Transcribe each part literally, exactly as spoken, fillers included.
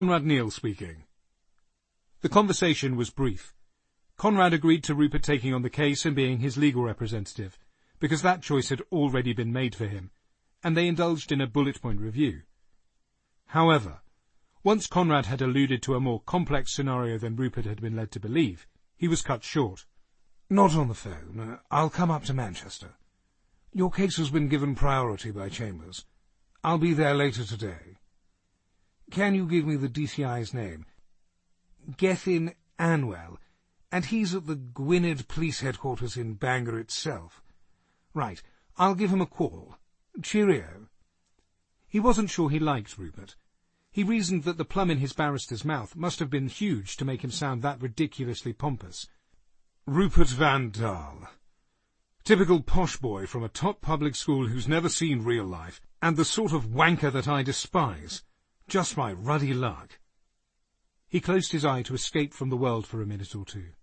Conrad Neal speaking. The conversation was brief. Conrad agreed to Rupert taking on the case and being his legal representative, because that choice had already been made for him, and they indulged in a bullet-point review. However, once Conrad had alluded to a more complex scenario than Rupert had been led to believe, he was cut short. Not on the phone. I'll come up to Manchester. Your case has been given priority by Chambers. I'll be there later today. Can you give me the D C I's name? Gethin Anwell, and he's at the Gwynedd Police Headquarters in Bangor itself. Right, I'll give him a call. Cheerio. He wasn't sure he liked Rupert. He reasoned that the plum in his barrister's mouth must have been huge to make him sound that ridiculously pompous. Rupert Van Dahl. Typical posh boy from a top public school who's never seen real life, and the sort of wanker that I despise. Just my ruddy luck. He closed his eye to escape from the world for a minute or two.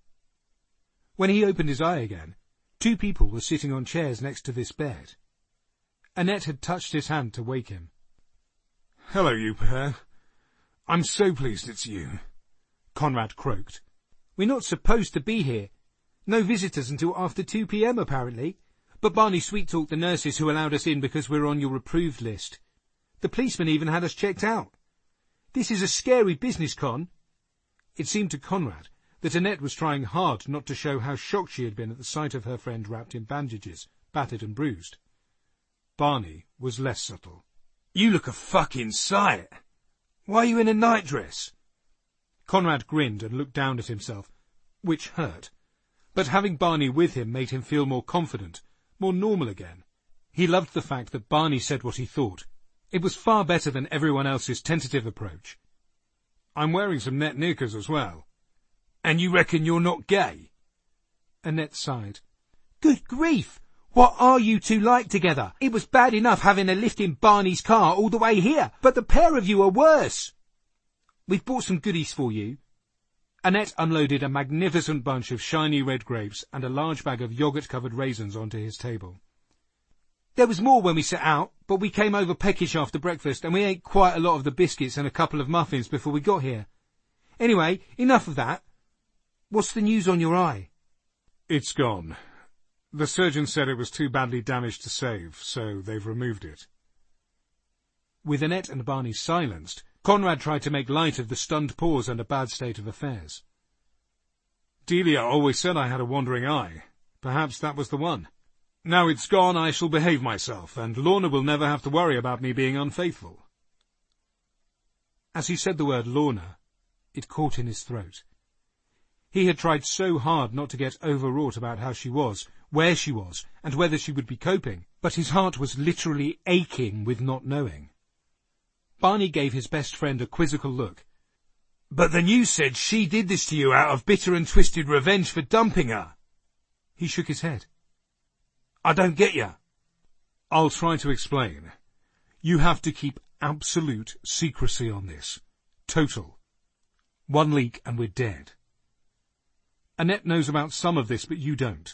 When he opened his eye again, two people were sitting on chairs next to this bed. Annette had touched his hand to wake him. "Hello, you pair. I'm so pleased it's you," Conrad croaked. "We're not supposed to be here. No visitors until after two p.m. apparently. But Barney sweet-talked the nurses who allowed us in because we're on your approved list. The policeman even had us checked out. This is a scary business, Con." It seemed to Conrad that Annette was trying hard not to show how shocked she had been at the sight of her friend wrapped in bandages, battered and bruised. Barney was less subtle. "You look a fucking sight. Why are you in a nightdress?" Conrad grinned and looked down at himself, which hurt. But having Barney with him made him feel more confident, more normal again. He loved the fact that Barney said what he thought. It was far better than everyone else's tentative approach. "I'm wearing some net knickers as well. And you reckon you're not gay?" Annette sighed. "Good grief! What are you two like together? It was bad enough having a lift in Barney's car all the way here, but the pair of you are worse." "We've bought some goodies for you." Annette unloaded a magnificent bunch of shiny red grapes and a large bag of yoghurt-covered raisins onto his table. "There was more when we set out, but we came over peckish after breakfast, and we ate quite a lot of the biscuits and a couple of muffins before we got here. Anyway, enough of that. What's the news on your eye?" "It's gone. The surgeon said it was too badly damaged to save, so they've removed it." With Annette and Barney silenced, Conrad tried to make light of the stunned pause and a bad state of affairs. "Delia always said I had a wandering eye. Perhaps that was the one. Now it's gone, I shall behave myself, and Lorna will never have to worry about me being unfaithful." As he said the word Lorna, it caught in his throat. He had tried so hard not to get overwrought about how she was, where she was, and whether she would be coping, but his heart was literally aching with not knowing. Barney gave his best friend a quizzical look. "But the news said she did this to you out of bitter and twisted revenge for dumping her." He shook his head. "I don't get you." "I'll try to explain. You have to keep absolute secrecy on this. Total. One leak and we're dead. Annette knows about some of this, but you don't.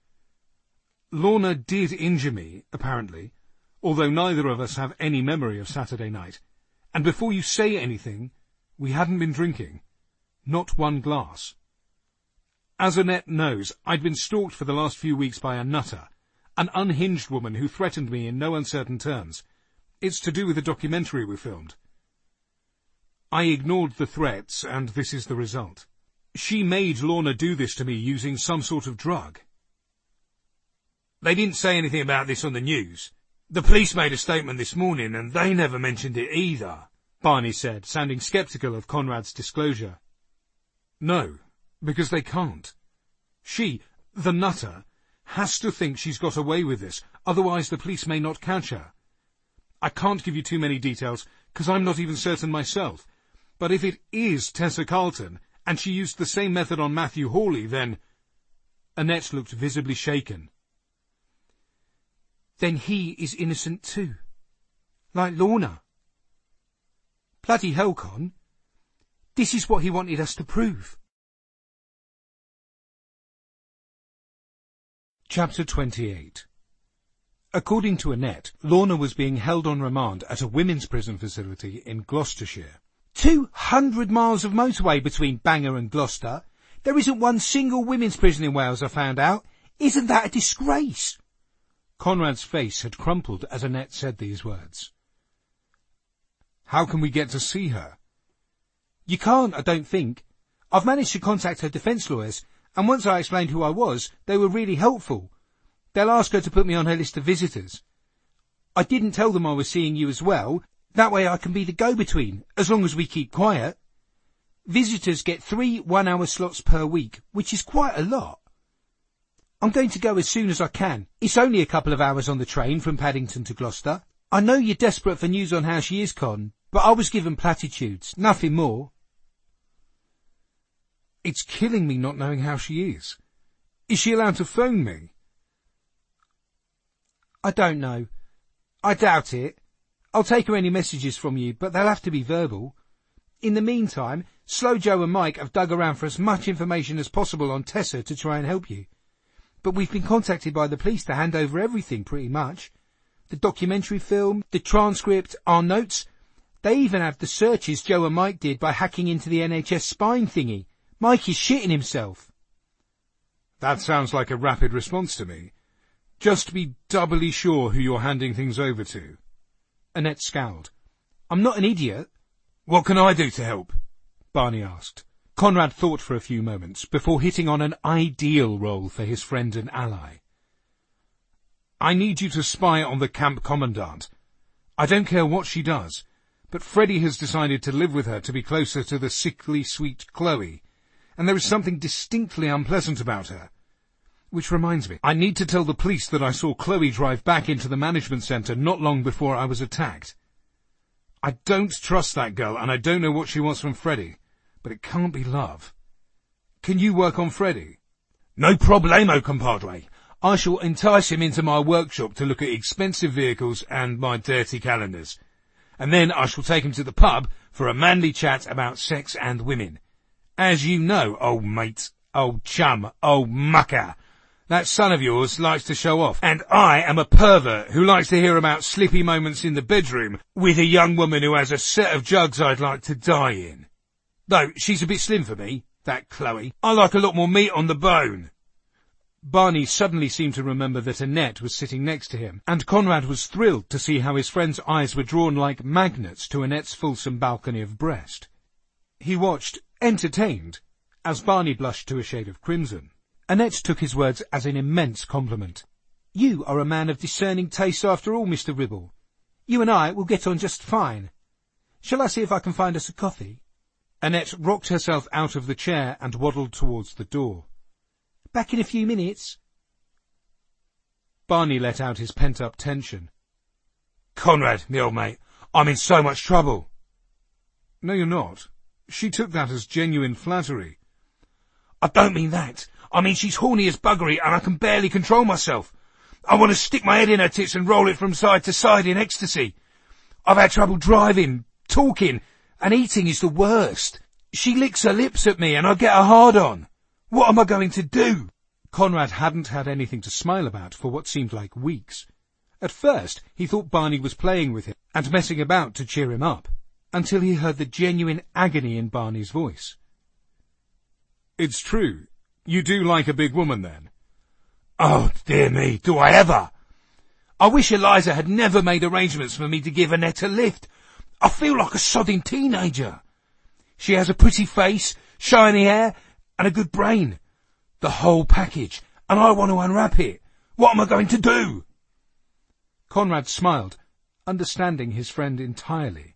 Lorna did injure me, apparently, although neither of us have any memory of Saturday night. And before you say anything, we hadn't been drinking. Not one glass. As Annette knows, I'd been stalked for the last few weeks by a nutter, an unhinged woman who threatened me in no uncertain terms. It's to do with the documentary we filmed. I ignored the threats, and this is the result. She made Lorna do this to me using some sort of drug." "They didn't say anything about this on the news. The police made a statement this morning, and they never mentioned it either," Barney said, sounding sceptical of Conrad's disclosure. "No, because they can't. She, the nutter, has to think she's got away with this, otherwise the police may not catch her. I can't give you too many details, because I'm not even certain myself, but if it is Tessa Carlton, and she used the same method on Matthew Hawley, then—" Annette looked visibly shaken. "Then he is innocent too, like Lorna. Bloody hell, Con. This is what he wanted us to prove." Chapter twenty-eight. According to Annette, Lorna was being held on remand at a women's prison facility in Gloucestershire. Two hundred miles of motorway between Bangor and Gloucester. There isn't one single women's prison in Wales, I found out. Isn't that a disgrace? Conrad's face had crumpled as Annette said these words. How can we get to see her? You can't, I don't think. I've managed to contact her defence lawyers, and once I explained who I was, they were really helpful. They'll ask her to put me on her list of visitors. I didn't tell them I was seeing you as well. That way I can be the go-between, as long as we keep quiet. Visitors get three one-hour slots per week, which is quite a lot. I'm going to go as soon as I can. It's only a couple of hours on the train from Paddington to Gloucester. I know you're desperate for news on how she is, Con, but I was given platitudes, nothing more. It's killing me not knowing how she is. Is she allowed to phone me? I don't know. I doubt it. I'll take her any messages from you, but they'll have to be verbal. In the meantime, Slow Joe and Mike have dug around for as much information as possible on Tessa to try and help you. But we've been contacted by the police to hand over everything, pretty much. The documentary film, the transcript, our notes. They even have the searches Joe and Mike did by hacking into the N H S spine thingy. Mike is shitting himself. That sounds like a rapid response to me. Just be doubly sure who you're handing things over to. Annette scowled. I'm not an idiot. What can I do to help? Barney asked. Conrad thought for a few moments before hitting on an ideal role for his friend and ally. I need you to spy on the camp commandant. I don't care what she does, but Freddie has decided to live with her to be closer to the sickly sweet Chloe, and there is something distinctly unpleasant about her. Which reminds me, I need to tell the police that I saw Chloe drive back into the management centre not long before I was attacked. I don't trust that girl, and I don't know what she wants from Freddie, but it can't be love. Can you work on Freddie? No problemo, compadre. I shall entice him into my workshop to look at expensive vehicles and my dirty calendars. And then I shall take him to the pub for a manly chat about sex and women. As you know, old mate, old chum, old mucker, that son of yours likes to show off, and I am a pervert who likes to hear about slippy moments in the bedroom with a young woman who has a set of jugs I'd like to die in. Though she's a bit slim for me, that Chloe. I like a lot more meat on the bone. Barney suddenly seemed to remember that Annette was sitting next to him, and Conrad was thrilled to see how his friend's eyes were drawn like magnets to Annette's fulsome balcony of breast. He watched, entertained, as Barney blushed to a shade of crimson. Annette took his words as an immense compliment. You are a man of discerning taste after all, Mister Ribble. You and I will get on just fine. Shall I see if I can find us a coffee? Annette rocked herself out of the chair and waddled towards the door. Back in a few minutes. Barney let out his pent-up tension. Conrad, me old mate, I'm in so much trouble. No, you're not. She took that as genuine flattery. I don't mean that. I mean she's horny as buggery and I can barely control myself. I want to stick my head in her tits and roll it from side to side in ecstasy. I've had trouble driving, talking, and eating is the worst. She licks her lips at me and I get a hard-on. What am I going to do? Conrad hadn't had anything to smile about for what seemed like weeks. At first, he thought Barney was playing with him and messing about to cheer him up, until he heard the genuine agony in Barney's voice. It's true. You do like a big woman, then? Oh, dear me, do I ever? I wish Eliza had never made arrangements for me to give Annette a lift. I feel like a sodding teenager. She has a pretty face, shiny hair, and a good brain. The whole package, and I want to unwrap it. What am I going to do? Conrad smiled, understanding his friend entirely.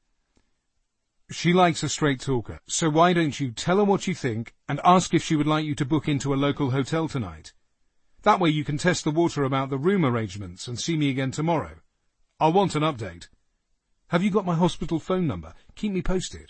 She likes a straight talker, so why don't you tell her what you think and ask if she would like you to book into a local hotel tonight? That way you can test the water about the room arrangements and see me again tomorrow. I'll want an update. Have you got my hospital phone number? Keep me posted.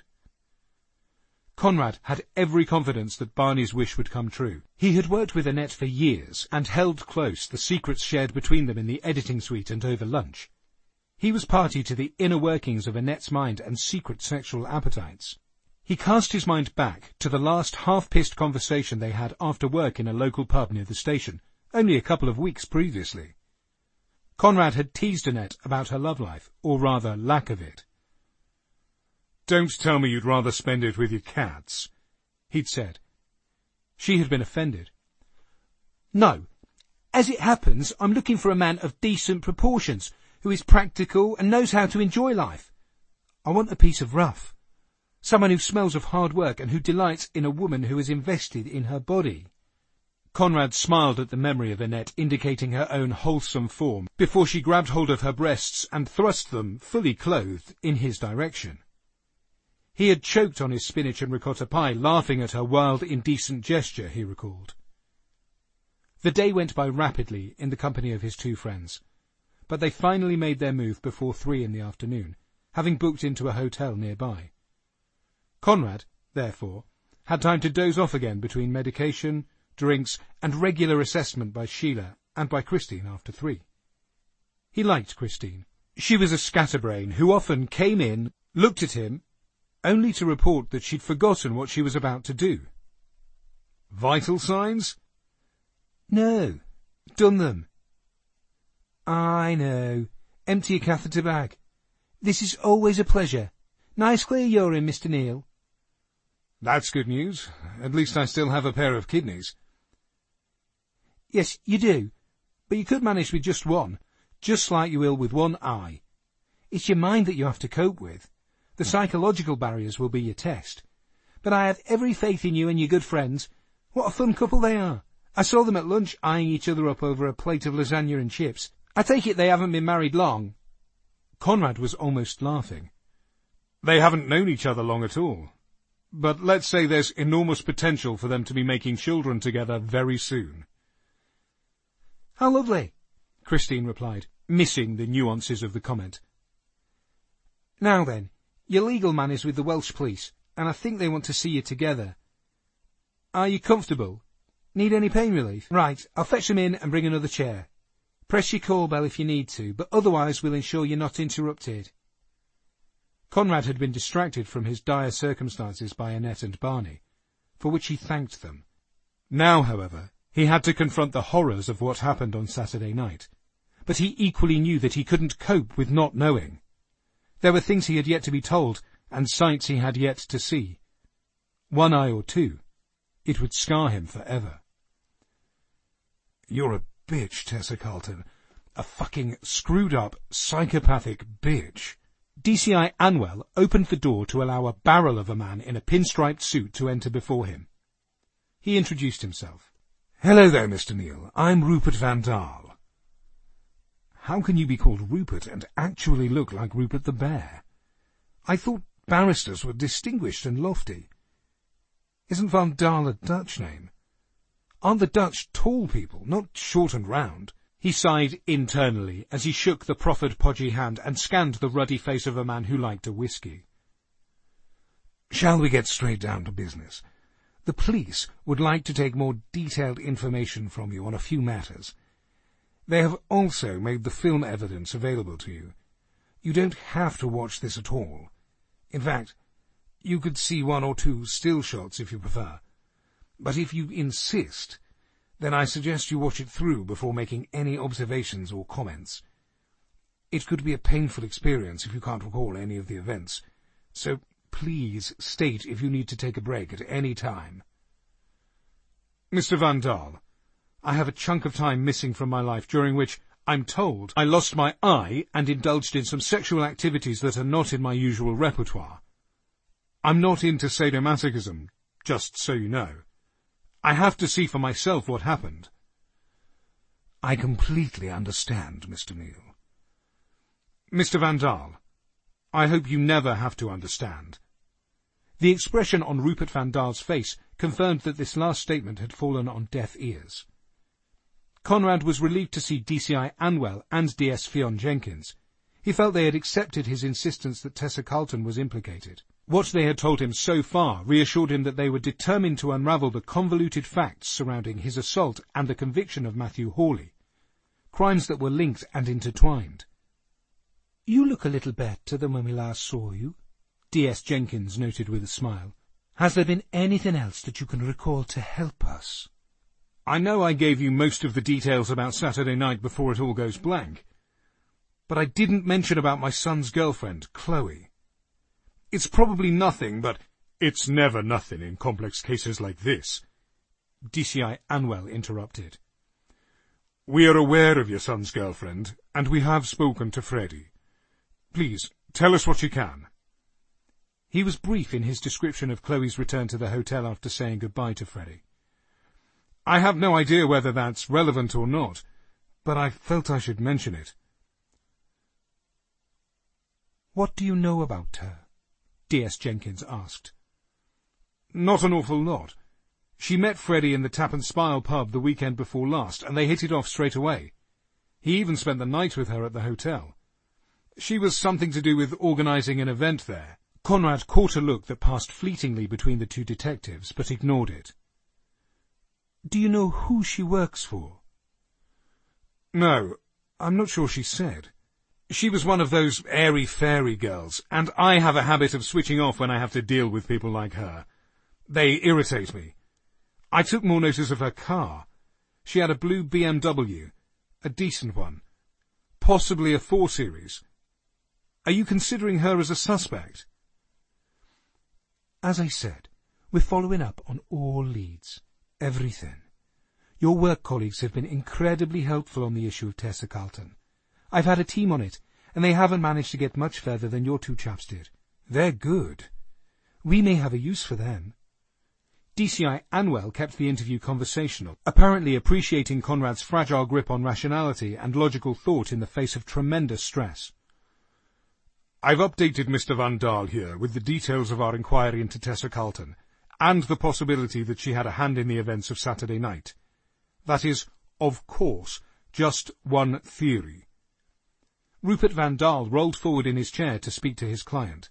Conrad had every confidence that Barney's wish would come true. He had worked with Annette for years and held close the secrets shared between them in the editing suite and over lunch. He was party to the inner workings of Annette's mind and secret sexual appetites. He cast his mind back to the last half-pissed conversation they had after work in a local pub near the station, only a couple of weeks previously. Conrad had teased Annette about her love life, or rather lack of it. Don't tell me you'd rather spend it with your cats, he'd said. She had been offended. No. As it happens, I'm looking for a man of decent proportions, who is practical and knows how to enjoy life. I want a piece of rough. Someone who smells of hard work and who delights in a woman who is invested in her body. Conrad smiled at the memory of Annette indicating her own wholesome form before she grabbed hold of her breasts and thrust them, fully clothed, in his direction. He had choked on his spinach and ricotta pie, laughing at her wild, indecent gesture, he recalled. The day went by rapidly in the company of his two friends, but they finally made their move before three in the afternoon, having booked into a hotel nearby. Conrad, therefore, had time to doze off again between medication, drinks, and regular assessment by Sheila and by Christine after three. He liked Christine. She was a scatterbrain who often came in, looked at him, only to report that she'd forgotten what she was about to do. Vital signs? No, done them. I know. Empty a catheter bag. This is always a pleasure. Nice clear urine, Mister Neal. That's good news. At least I still have a pair of kidneys. Yes, you do. But you could manage with just one, just like you will with one eye. It's your mind that you have to cope with. The psychological barriers will be your test. But I have every faith in you and your good friends. What a fun couple they are. I saw them at lunch eyeing each other up over a plate of lasagna and chips. I take it they haven't been married long. Conrad was almost laughing. They haven't known each other long at all. But let's say there's enormous potential for them to be making children together very soon. How lovely, Christine replied, missing the nuances of the comment. Now then, your legal man is with the Welsh police, and I think they want to see you together. Are you comfortable? Need any pain relief? Right, I'll fetch them in and bring another chair. Press your call bell if you need to, but otherwise we'll ensure you're not interrupted. Conrad had been distracted from his dire circumstances by Annette and Barney, for which he thanked them. Now, however, he had to confront the horrors of what happened on Saturday night, but he equally knew that he couldn't cope with not knowing. There were things he had yet to be told, and sights he had yet to see. One eye or two. It would scar him forever. You're a bitch, Tessa Carlton. A fucking screwed-up, psychopathic bitch. D C I Anwell opened the door to allow a barrel of a man in a pinstriped suit to enter before him. He introduced himself. Hello there, Mister Neal. I'm Rupert Van Dahl. How can you be called Rupert and actually look like Rupert the Bear? I thought barristers were distinguished and lofty. Isn't Van Dahl a Dutch name? Aren't the Dutch tall people, not short and round? He sighed internally as he shook the proffered podgy hand and scanned the ruddy face of a man who liked a whiskey. Shall we get straight down to business? The police would like to take more detailed information from you on a few matters. They have also made the film evidence available to you. You don't have to watch this at all. In fact, you could see one or two still shots if you prefer. But if you insist, then I suggest you watch it through before making any observations or comments. It could be a painful experience if you can't recall any of the events, so please state if you need to take a break at any time. Mister Van Dahl, I have a chunk of time missing from my life during which, I'm told, I lost my eye and indulged in some sexual activities that are not in my usual repertoire. I'm not into sadomasochism, just so you know. I have to see for myself what happened. I completely understand, Mister Neal. Mister Van Dahl, I hope you never have to understand. The expression on Rupert Van Dahl's face confirmed that this last statement had fallen on deaf ears. Conrad was relieved to see D C I Anwell and D S Fionn Jenkins. He felt they had accepted his insistence that Tessa Carlton was implicated. What they had told him so far reassured him that they were determined to unravel the convoluted facts surrounding his assault and the conviction of Matthew Hawley, crimes that were linked and intertwined. "You look a little better than when we last saw you," D S Jenkins noted with a smile. "Has there been anything else that you can recall to help us?" I know I gave you most of the details about Saturday night before it all goes blank, but I didn't mention about my son's girlfriend, Chloe. It's probably nothing, but it's never nothing in complex cases like this. D C I Anwell interrupted. We are aware of your son's girlfriend, and we have spoken to Freddie. Please, tell us what you can. He was brief in his description of Chloe's return to the hotel after saying goodbye to Freddie. I have no idea whether that's relevant or not, but I felt I should mention it. What do you know about her? D S Jenkins asked. Not an awful lot. She met Freddie in the Tap and Spile pub the weekend before last, and they hit it off straight away. He even spent the night with her at the hotel. She was something to do with organising an event there. Conrad caught a look that passed fleetingly between the two detectives, but ignored it. Do you know who she works for? No, I'm not sure she said. She was one of those airy-fairy girls, and I have a habit of switching off when I have to deal with people like her. They irritate me. I took more notice of her car. She had a blue B M W, a decent one, possibly a four series. Are you considering her as a suspect? As I said, we're following up on all leads. Everything. Your work colleagues have been incredibly helpful on the issue of Tessa Carlton. I've had a team on it, and they haven't managed to get much further than your two chaps did. They're good. We may have a use for them. D C I Anwell kept the interview conversational, apparently appreciating Conrad's fragile grip on rationality and logical thought in the face of tremendous stress. I've updated Mister Van Dahl here with the details of our inquiry into Tessa Carlton, and the possibility that she had a hand in the events of Saturday night. That is, of course, just one theory. Rupert Van Dahl rolled forward in his chair to speak to his client.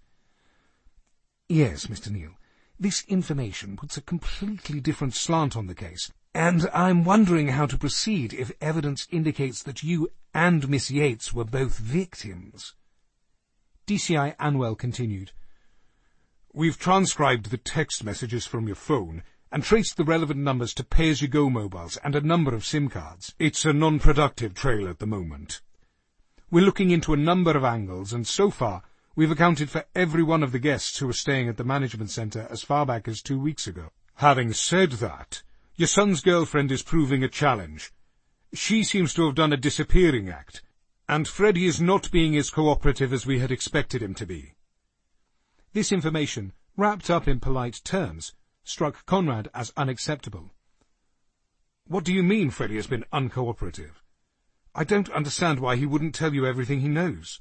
Yes, Mister Neal, this information puts a completely different slant on the case, and I'm wondering how to proceed if evidence indicates that you and Miss Yates were both victims. D C I Anwell continued. We've transcribed the text messages from your phone and traced the relevant numbers to pay-as-you-go mobiles and a number of SIM cards. It's a non-productive trail at the moment. We're looking into a number of angles, and so far we've accounted for every one of the guests who were staying at the management centre as far back as two weeks ago. Having said that, your son's girlfriend is proving a challenge. She seems to have done a disappearing act, and Freddie is not being as cooperative as we had expected him to be. This information, wrapped up in polite terms, struck Conrad as unacceptable. What do you mean Freddie has been uncooperative? I don't understand why he wouldn't tell you everything he knows.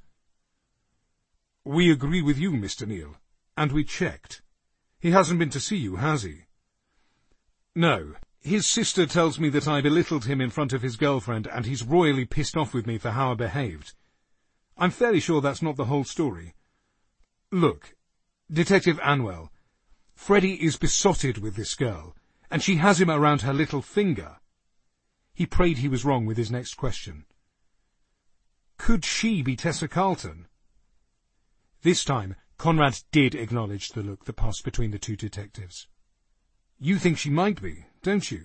We agree with you, Mister Neal, and we checked. He hasn't been to see you, has he? No. His sister tells me that I belittled him in front of his girlfriend, and he's royally pissed off with me for how I behaved. I'm fairly sure that's not the whole story. Look, Detective Anwell, Freddie is besotted with this girl, and she has him around her little finger. He prayed he was wrong with his next question. Could she be Tessa Carlton? This time, Conrad did acknowledge the look that passed between the two detectives. You think she might be, don't you?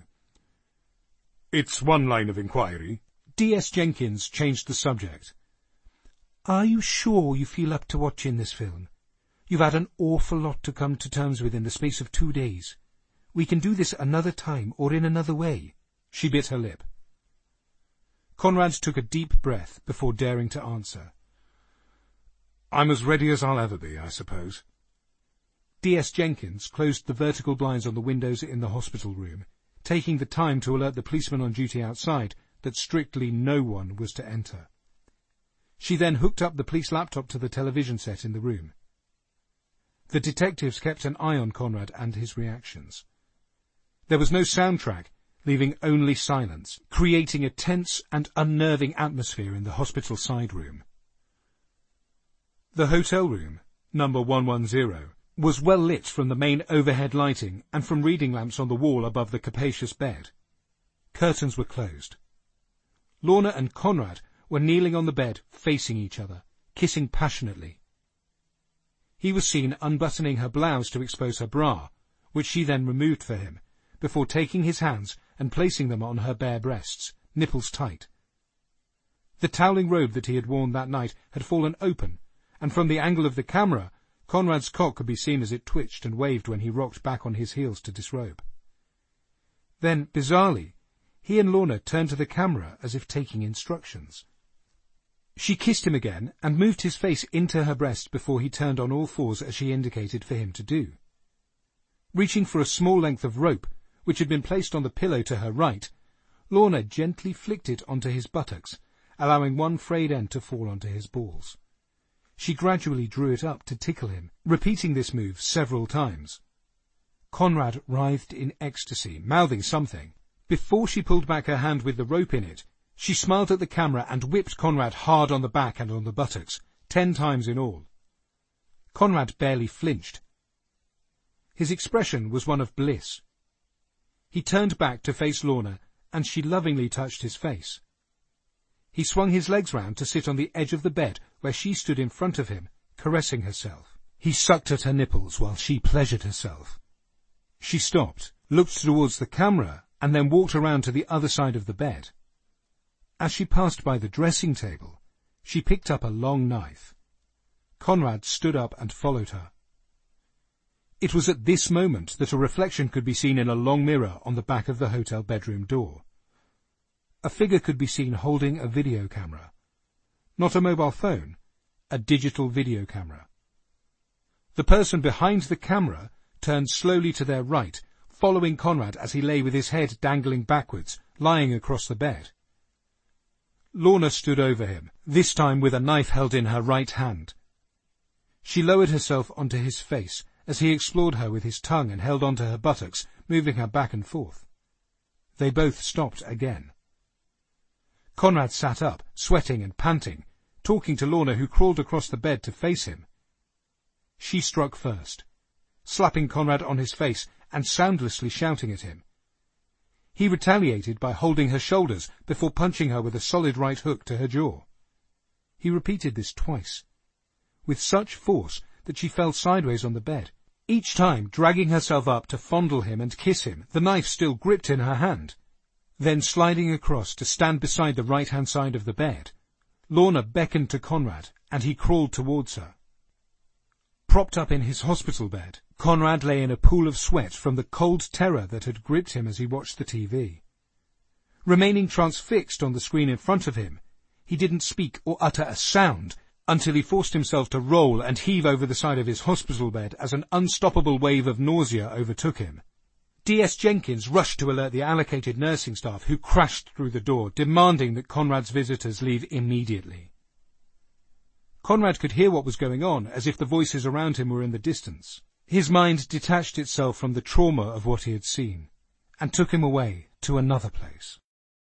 It's one line of inquiry. D S Jenkins changed the subject. Are you sure you feel up to watching this film? You've had an awful lot to come to terms with in the space of two days. We can do this another time or in another way. She bit her lip. Conrad took a deep breath before daring to answer. I'm as ready as I'll ever be, I suppose. D S Jenkins closed the vertical blinds on the windows in the hospital room, taking the time to alert the policeman on duty outside that strictly no one was to enter. She then hooked up the police laptop to the television set in the room. The detectives kept an eye on Conrad and his reactions. There was no soundtrack, leaving only silence, creating a tense and unnerving atmosphere in the hospital side room. The hotel room, number one one zero, was well lit from the main overhead lighting and from reading lamps on the wall above the capacious bed. Curtains were closed. Lorna and Conrad were kneeling on the bed, facing each other, kissing passionately. He was seen unbuttoning her blouse to expose her bra, which she then removed for him, before taking his hands and placing them on her bare breasts, nipples tight. The toweling robe that he had worn that night had fallen open, and from the angle of the camera, Conrad's cock could be seen as it twitched and waved when he rocked back on his heels to disrobe. Then, bizarrely, he and Lorna turned to the camera as if taking instructions. She kissed him again and moved his face into her breast before he turned on all fours as she indicated for him to do. Reaching for a small length of rope, which had been placed on the pillow to her right, Lorna gently flicked it onto his buttocks, allowing one frayed end to fall onto his balls. She gradually drew it up to tickle him, repeating this move several times. Conrad writhed in ecstasy, mouthing something. Before she pulled back her hand with the rope in it, she smiled at the camera and whipped Conrad hard on the back and on the buttocks, ten times in all. Conrad barely flinched. His expression was one of bliss. He turned back to face Lorna, and she lovingly touched his face. He swung his legs round to sit on the edge of the bed where she stood in front of him, caressing herself. He sucked at her nipples while she pleasured herself. She stopped, looked towards the camera, and then walked around to the other side of the bed. As she passed by the dressing table, she picked up a long knife. Conrad stood up and followed her. It was at this moment that a reflection could be seen in a long mirror on the back of the hotel bedroom door. A figure could be seen holding a video camera. Not a mobile phone, a digital video camera. The person behind the camera turned slowly to their right, following Conrad as he lay with his head dangling backwards, lying across the bed. Lorna stood over him, this time with a knife held in her right hand. She lowered herself onto his face as he explored her with his tongue and held onto her buttocks, moving her back and forth. They both stopped again. Conrad sat up, sweating and panting, talking to Lorna, who crawled across the bed to face him. She struck first, slapping Conrad on his face and soundlessly shouting at him. He retaliated by holding her shoulders before punching her with a solid right hook to her jaw. He repeated this twice, with such force that she fell sideways on the bed, each time dragging herself up to fondle him and kiss him, the knife still gripped in her hand. Then sliding across to stand beside the right-hand side of the bed, Lorna beckoned to Conrad, and he crawled towards her. Propped up in his hospital bed, Conrad lay in a pool of sweat from the cold terror that had gripped him as he watched the T V. Remaining transfixed on the screen in front of him, he didn't speak or utter a sound until he forced himself to roll and heave over the side of his hospital bed as an unstoppable wave of nausea overtook him. D S Jenkins rushed to alert the allocated nursing staff, who crashed through the door, demanding that Conrad's visitors leave immediately. Conrad could hear what was going on, as if the voices around him were in the distance. His mind detached itself from the trauma of what he had seen, and took him away to another place.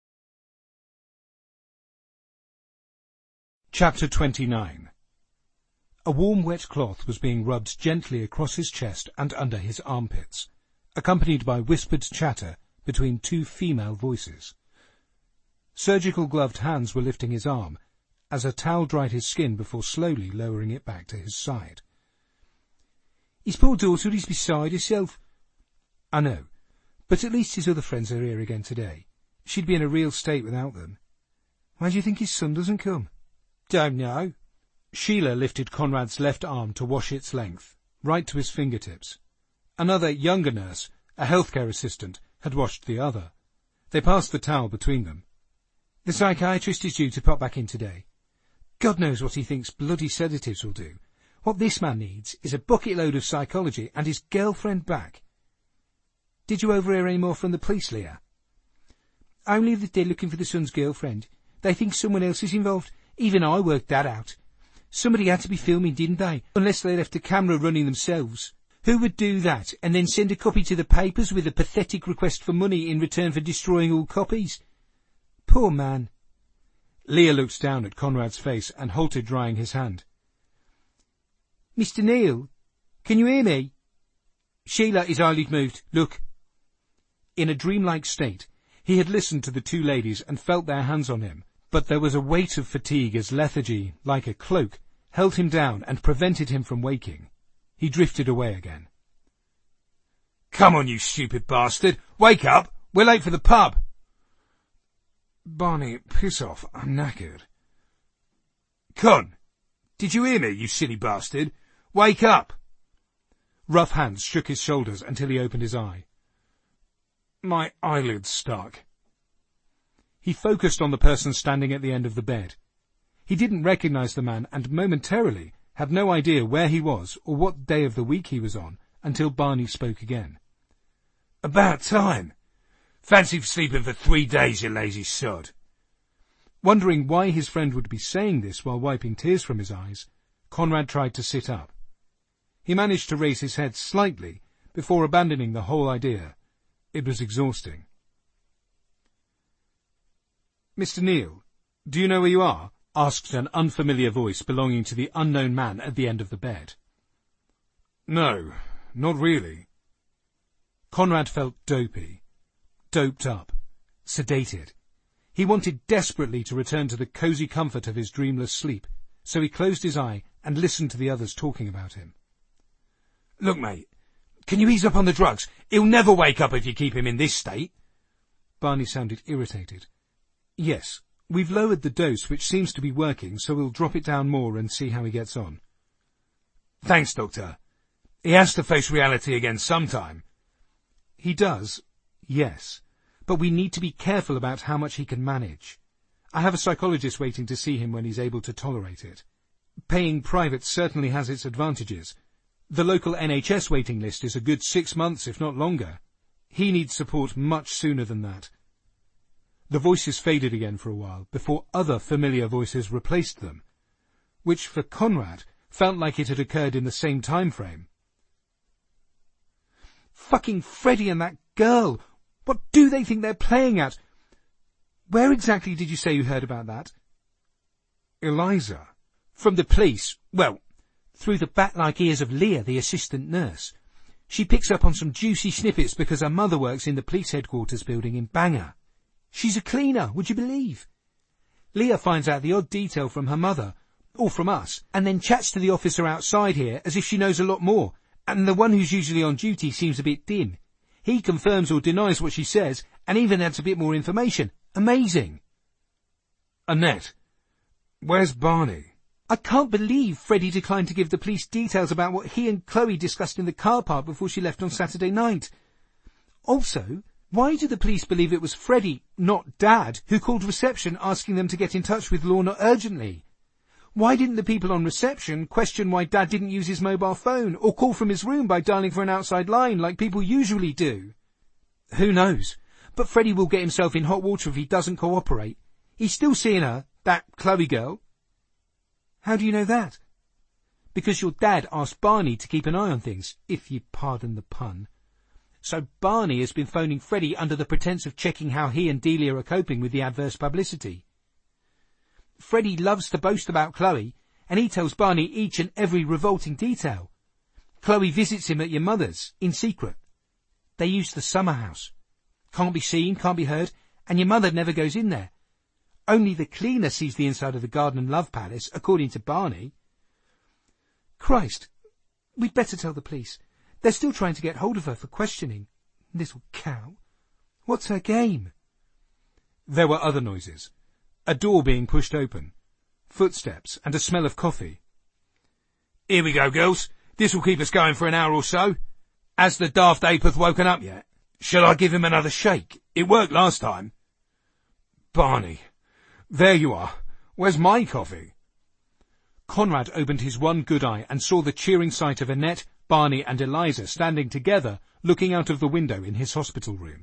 Chapter twenty-nine. A warm wet cloth was being rubbed gently across his chest and under his armpits, accompanied by whispered chatter between two female voices. Surgical gloved hands were lifting his arm, as a towel dried his skin before slowly lowering it back to his side. His poor daughter is beside herself. I know, but at least his other friends are here again today. She'd be in a real state without them. Why do you think his son doesn't come? Don't know. Sheila lifted Conrad's left arm to wash its length, right to his fingertips. Another younger nurse, a healthcare assistant, had washed the other. They passed the towel between them. The psychiatrist is due to pop back in today. God knows what he thinks bloody sedatives will do. What this man needs is a bucket load of psychology and his girlfriend back. Did you overhear any more from the police, Leah? Only that they're looking for the son's girlfriend. They think someone else is involved. Even I worked that out. Somebody had to be filming, didn't they? Unless they left the camera running themselves. Who would do that and then send a copy to the papers with a pathetic request for money in return for destroying all copies? Poor man. Leah looked down at Conrad's face and halted, drying his hand. Mister Neil, can you hear me? Sheila is hardly moved. Look. In a dreamlike state, he had listened to the two ladies and felt their hands on him, but there was a weight of fatigue as lethargy, like a cloak, held him down and prevented him from waking. He drifted away again. Come on, you stupid bastard! Wake up! We're late for the pub! Barney, piss off. I'm knackered. Con, did you hear me, you silly bastard? Wake up! Rough hands shook his shoulders until he opened his eye. My eyelid's stuck. He focused on the person standing at the end of the bed. He didn't recognize the man and momentarily had no idea where he was or what day of the week he was on until Barney spoke again. About time. Fancy sleeping for three days, you lazy sod. Wondering why his friend would be saying this while wiping tears from his eyes, Conrad tried to sit up. He managed to raise his head slightly before abandoning the whole idea. It was exhausting. Mister Neal, do you know where you are? Asked an unfamiliar voice belonging to the unknown man at the end of the bed. No, not really. Conrad felt dopey, doped up, sedated. He wanted desperately to return to the cosy comfort of his dreamless sleep, so he closed his eye and listened to the others talking about him. Look, mate, can you ease up on the drugs? He'll never wake up if you keep him in this state. Barney sounded irritated. Yes, we've lowered the dose, which seems to be working, so we'll drop it down more and see how he gets on. Thanks, Doctor. He has to face reality again sometime. He does, yes, but we need to be careful about how much he can manage. I have a psychologist waiting to see him when he's able to tolerate it. Paying private certainly has its advantages. The local N H S waiting list is a good six months, if not longer. He needs support much sooner than that. The voices faded again for a while, before other familiar voices replaced them, which for Conrad felt like it had occurred in the same time frame. Fucking Freddie and that girl! What do they think they're playing at? Where exactly did you say you heard about that? Eliza. From the police. Well, through the bat-like ears of Leah, the assistant nurse. She picks up on some juicy snippets because her mother works in the police headquarters building in Bangor. She's a cleaner, would you believe? Leah finds out the odd detail from her mother, or from us, and then chats to the officer outside here as if she knows a lot more, and the one who's usually on duty seems a bit dim. He confirms or denies what she says, and even adds a bit more information. Amazing. Annette, where's Barney? I can't believe Freddie declined to give the police details about what he and Chloe discussed in the car park before she left on Saturday night. Also, why do the police believe it was Freddie, not Dad, who called reception asking them to get in touch with Lorna urgently? Why didn't the people on reception question why Dad didn't use his mobile phone or call from his room by dialing for an outside line like people usually do? Who knows? But Freddie will get himself in hot water if he doesn't cooperate. He's still seeing her, that Chloe girl. How do you know that? Because your dad asked Barney to keep an eye on things, if you pardon the pun. So Barney has been phoning Freddie under the pretence of checking how he and Delia are coping with the adverse publicity. Freddie loves to boast about Chloe, and he tells Barney each and every revolting detail. Chloe visits him at your mother's, in secret. They use the summer house. Can't be seen, can't be heard, and your mother never goes in there. Only the cleaner sees the inside of the Garden and Love Palace, according to Barney. Christ, we'd better tell the police. They're still trying to get hold of her for questioning. Little cow. What's her game? There were other noises. A door being pushed open. Footsteps and a smell of coffee. Here we go, girls. This will keep us going for an hour or so. Has the daft ape woken up yet? Shall I give him another shake? It worked last time. Barney. There you are. Where's my coffee? Conrad opened his one good eye and saw the cheering sight of Annette, Barney and Eliza standing together, looking out of the window in his hospital room.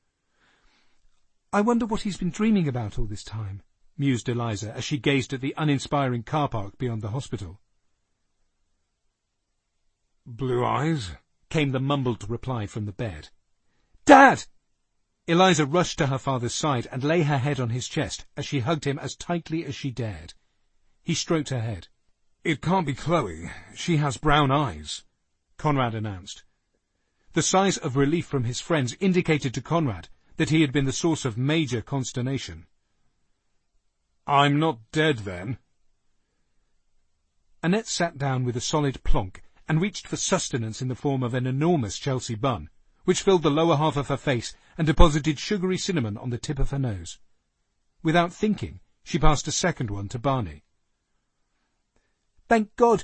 I wonder what he's been dreaming about all this time, mused Eliza as she gazed at the uninspiring car park beyond the hospital. Blue eyes? Came the mumbled reply from the bed. Dad! Eliza rushed to her father's side and lay her head on his chest as she hugged him as tightly as she dared. He stroked her head. It can't be Chloe. She has brown eyes, Conrad announced. The sighs of relief from his friends indicated to Conrad that he had been the source of major consternation. I'm not dead, then? Annette sat down with a solid plonk and reached for sustenance in the form of an enormous Chelsea bun, which filled the lower half of her face and deposited sugary cinnamon on the tip of her nose. Without thinking, she passed a second one to Barney. Thank God!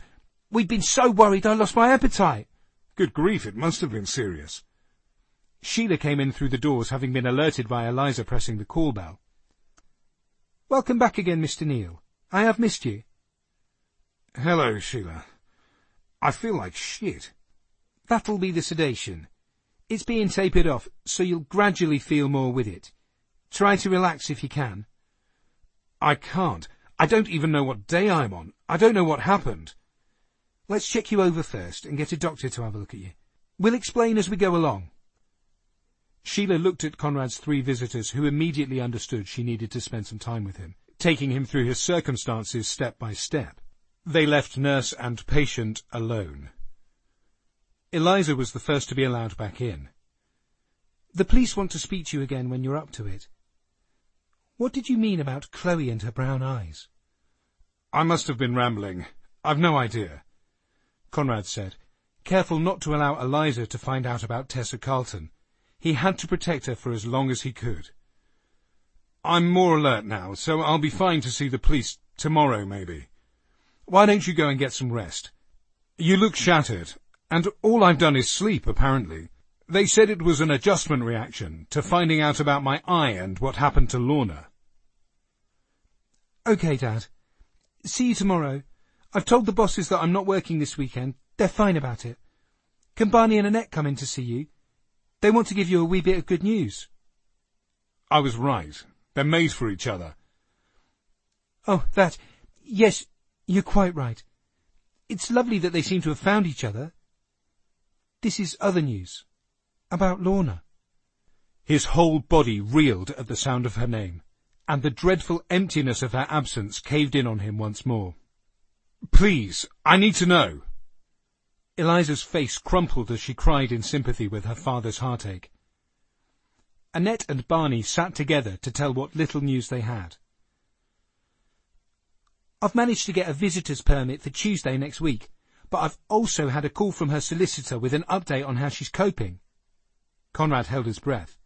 We've been so worried I lost my appetite. Good grief, it must have been serious. Sheila came in through the doors, having been alerted by Eliza pressing the call bell. Welcome back again, Mister Neal. I have missed you. Hello, Sheila. I feel like shit. That'll be the sedation. It's being tapered off, so you'll gradually feel more with it. Try to relax if you can. I can't. I don't even know what day I'm on. I don't know what happened. Let's check you over first and get a doctor to have a look at you. We'll explain as we go along. Sheila looked at Conrad's three visitors, who immediately understood she needed to spend some time with him, taking him through his circumstances step by step. They left nurse and patient alone. Eliza was the first to be allowed back in. The police want to speak to you again when you're up to it. What did you mean about Chloe and her brown eyes? I must have been rambling. I've no idea, Conrad said, careful not to allow Eliza to find out about Tessa Carlton. He had to protect her for as long as he could. I'm more alert now, so I'll be fine to see the police tomorrow, maybe. Why don't you go and get some rest? You look shattered, and all I've done is sleep, apparently. They said it was an adjustment reaction to finding out about my eye and what happened to Lorna. OK, Dad. See you tomorrow. I've told the bosses that I'm not working this weekend. They're fine about it. Can Barney and Annette come in to see you? They want to give you a wee bit of good news. I was right. They're made for each other. Oh, that. Yes, you're quite right. It's lovely that they seem to have found each other. This is other news. About Lorna. His whole body reeled at the sound of her name, and the dreadful emptiness of her absence caved in on him once more. Please, I need to know. Eliza's face crumpled as she cried in sympathy with her father's heartache. Annette and Barney sat together to tell what little news they had. I've managed to get a visitor's permit for Tuesday next week, but I've also had a call from her solicitor with an update on how she's coping. Conrad held his breath.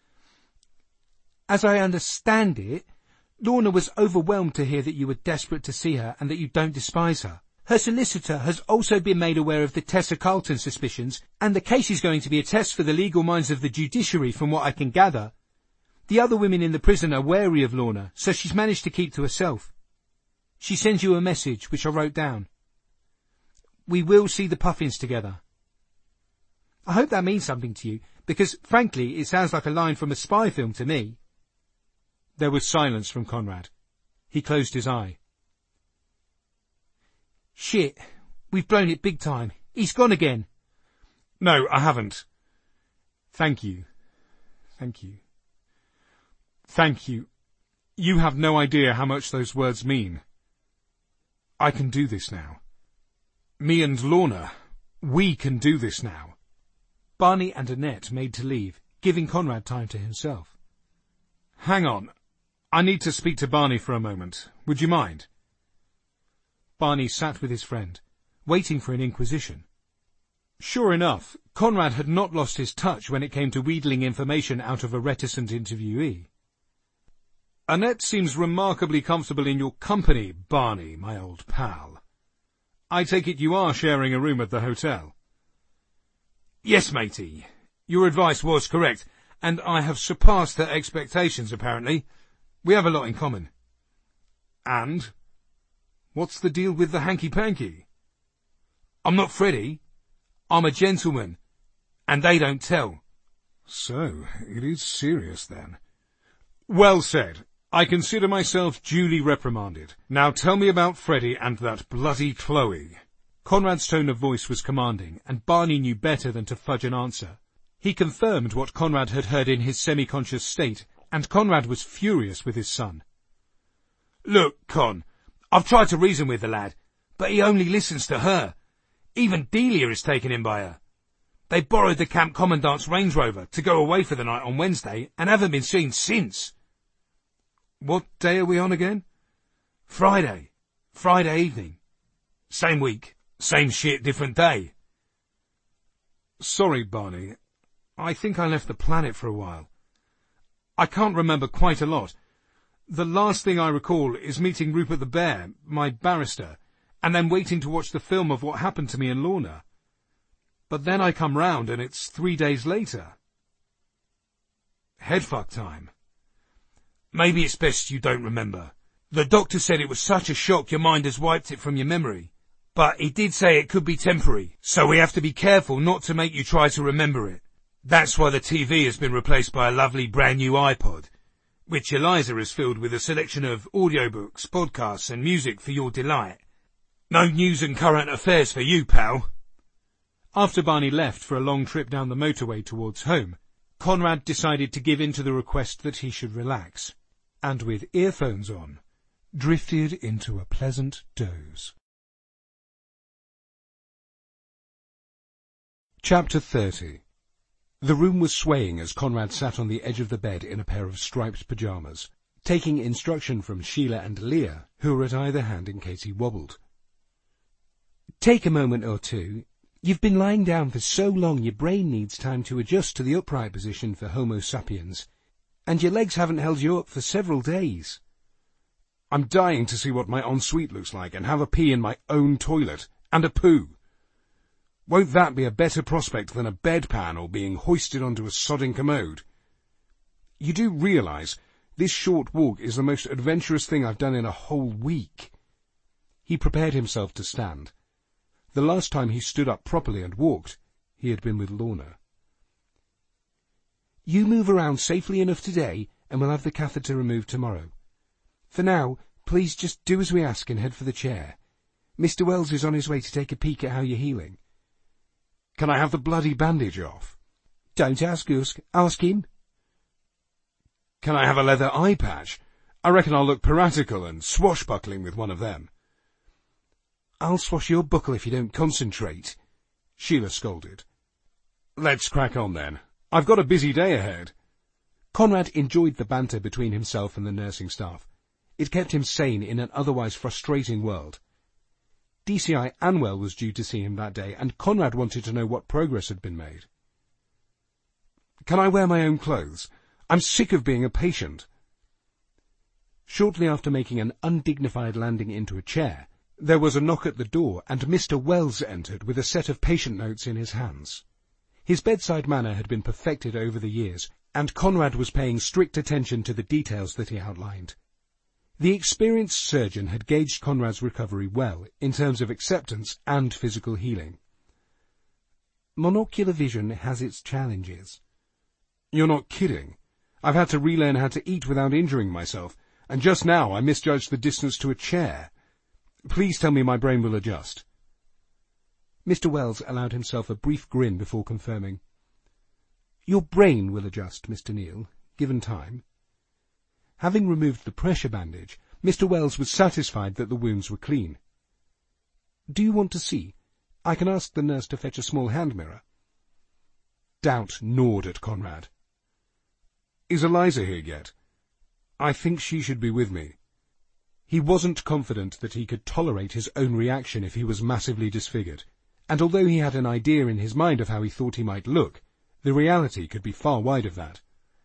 As I understand it, Lorna was overwhelmed to hear that you were desperate to see her and that you don't despise her. Her solicitor has also been made aware of the Tessa Carlton suspicions, and the case is going to be a test for the legal minds of the judiciary, from what I can gather. The other women in the prison are wary of Lorna, so she's managed to keep to herself. She sends you a message, which I wrote down. We will see the Puffins together. I hope that means something to you, because, frankly, it sounds like a line from a spy film to me. There was silence from Conrad. He closed his eye. Shit, we've blown it big time. He's gone again. No, I haven't. Thank you. Thank you. Thank you. You have no idea how much those words mean. I can do this now. Me and Lorna, we can do this now. Barney and Annette made to leave, giving Conrad time to himself. Hang on. I need to speak to Barney for a moment. Would you mind? Barney sat with his friend, waiting for an inquisition. Sure enough, Conrad had not lost his touch when it came to wheedling information out of a reticent interviewee. Annette seems remarkably comfortable in your company, Barney, my old pal. I take it you are sharing a room at the hotel? Yes, matey. Your advice was correct, and I have surpassed her expectations, apparently. We have a lot in common. And? What's the deal with the hanky-panky? I'm not Freddie. I'm a gentleman, and they don't tell. So, it is serious, then. Well said. I consider myself duly reprimanded. Now tell me about Freddie and that bloody Chloe. Conrad's tone of voice was commanding, and Barney knew better than to fudge an answer. He confirmed what Conrad had heard in his semi-conscious state, and Conrad was furious with his son. Look, Con, I've tried to reason with the lad, but he only listens to her. Even Delia is taken in by her. They borrowed the camp commandant's Range Rover to go away for the night on Wednesday and haven't been seen since. What day are we on again? Friday. Friday evening. Same week, same shit, different day. Sorry, Barney. I think I left the planet for a while. I can't remember quite a lot. The last thing I recall is meeting Rupert the Bear, my barrister, and then waiting to watch the film of what happened to me and Lorna. But then I come round and it's three days later. Headfuck time. Maybe it's best you don't remember. The doctor said it was such a shock your mind has wiped it from your memory. But he did say it could be temporary, so we have to be careful not to make you try to remember it. That's why the T V has been replaced by a lovely brand new iPod, which Eliza has filled with a selection of audiobooks, podcasts and music for your delight. No news and current affairs for you, pal. After Barney left for a long trip down the motorway towards home, Conrad decided to give in to the request that he should relax, and with earphones on, drifted into a pleasant doze. Chapter thirty. The room was swaying as Conrad sat on the edge of the bed in a pair of striped pyjamas, taking instruction from Sheila and Leah, who were at either hand in case he wobbled. Take a moment or two. You've been lying down for so long your brain needs time to adjust to the upright position for Homo sapiens, and your legs haven't held you up for several days. I'm dying to see what my ensuite looks like and have a pee in my own toilet, and a poo. Won't that be a better prospect than a bedpan or being hoisted onto a sodding commode? You do realise this short walk is the most adventurous thing I've done in a whole week. He prepared himself to stand. The last time he stood up properly and walked, he had been with Lorna. You move around safely enough today, and we'll have the catheter removed tomorrow. For now, please just do as we ask and head for the chair. Mister Wells is on his way to take a peek at how you're healing. Can I have the bloody bandage off? Don't ask us. Ask him. Can I have a leather eye patch? I reckon I'll look piratical and swashbuckling with one of them. I'll swash your buckle if you don't concentrate, Sheila scolded. Let's crack on then. I've got a busy day ahead. Conrad enjoyed the banter between himself and the nursing staff. It kept him sane in an otherwise frustrating world. D C I Anwell was due to see him that day, and Conrad wanted to know what progress had been made. Can I wear my own clothes? I'm sick of being a patient. Shortly after making an undignified landing into a chair, there was a knock at the door, and Mister Wells entered with a set of patient notes in his hands. His bedside manner had been perfected over the years, and Conrad was paying strict attention to the details that he outlined. The experienced surgeon had gauged Conrad's recovery well, in terms of acceptance and physical healing. Monocular vision has its challenges. You're not kidding. I've had to relearn how to eat without injuring myself, and just now I misjudged the distance to a chair. Please tell me my brain will adjust. Mister Wells allowed himself a brief grin before confirming. Your brain will adjust, Mister Neal, given time. Having removed the pressure bandage, Mister Wells was satisfied that the wounds were clean. Do you want to see? I can ask the nurse to fetch a small hand mirror. Doubt gnawed at Conrad. Is Eliza here yet? I think she should be with me. He wasn't confident that he could tolerate his own reaction if he was massively disfigured, and although he had an idea in his mind of how he thought he might look, the reality could be far wide of that.